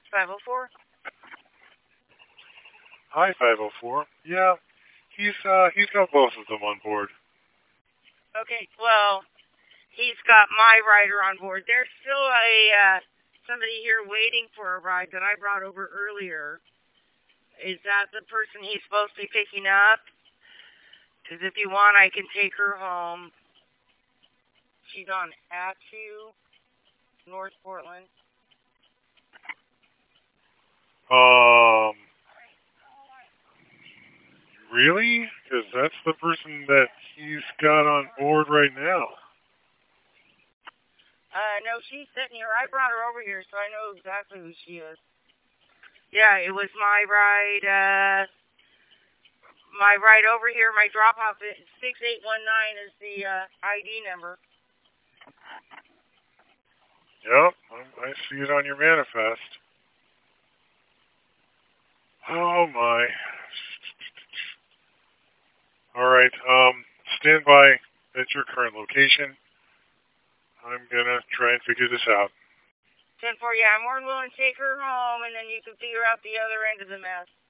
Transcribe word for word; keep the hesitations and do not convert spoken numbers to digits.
five oh four? Hi, five oh four. Yeah, he's uh he's got both of them on board. Okay, well, he's got my rider on board. There's still a uh, somebody here waiting for a ride that I brought over earlier. Is that the person he's supposed to be picking up? Because if you want, I can take her home. She's on Attu, North Portland. Um, really? Because that's the person that he's got on board right now. Uh, no, she's sitting here. I brought her over here, so I know exactly who she is. Yeah, it was my ride, uh, my ride over here, my drop-off, six eight one nine is the uh, I D number. Yep, I see it on your manifest. Oh my. All right. Um, stand by at your current location. I'm gonna try and figure this out. ten four, yeah, I'm more than willing to take her home, and then you can figure out the other end of the mess.